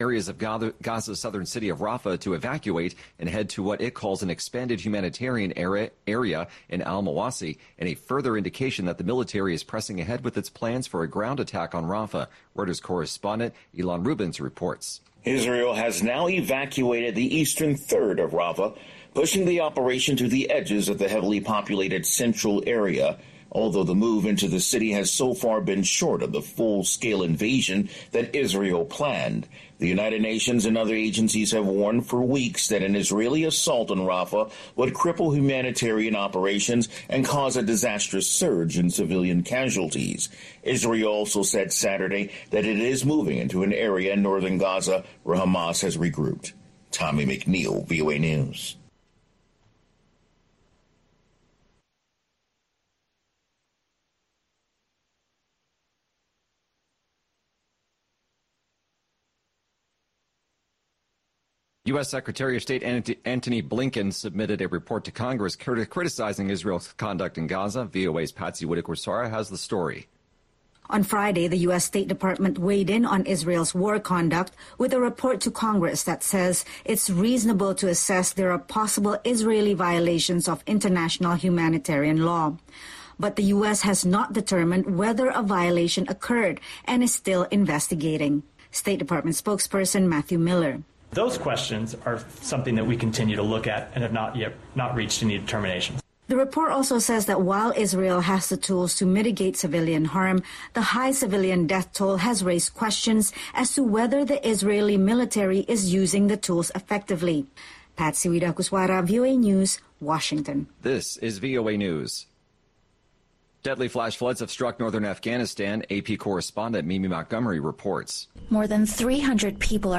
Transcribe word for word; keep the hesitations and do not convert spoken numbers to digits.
areas of Gaza's southern city of Rafah to evacuate and head to what it calls an expanded humanitarian area in Al-Mawasi, and a further indication that the military is pressing ahead with its plans for a ground attack on Rafah. Reuters correspondent Ilan Rubens reports. Israel has now evacuated the eastern third of Rafah, pushing the operation to the edges of the heavily populated central area, although the move into the city has so far been short of the full-scale invasion that Israel planned. The United Nations and other agencies have warned for weeks that an Israeli assault on Rafah would cripple humanitarian operations and cause a disastrous surge in civilian casualties. Israel also said Saturday that it is moving into an area in northern Gaza where Hamas has regrouped. Tommy McNeil, V O A News. U S. Secretary of State Antony Blinken submitted a report to Congress criticizing Israel's conduct in Gaza. V O A's Patsy Whitaker-Sara has the story. On Friday, the U S. State Department weighed in on Israel's war conduct with a report to Congress that says it's reasonable to assess there are possible Israeli violations of international humanitarian law. But the U S has not determined whether a violation occurred and is still investigating. State Department spokesperson Matthew Miller. Those questions are something that we continue to look at and have not yet not reached any determinations. The report also says that while Israel has the tools to mitigate civilian harm, the high civilian death toll has raised questions as to whether the Israeli military is using the tools effectively. Patsy Whitaker-Sara, V O A News, Washington. This is V O A News. Deadly flash floods have struck northern Afghanistan. A P correspondent Mimi Montgomery reports. More than three hundred people are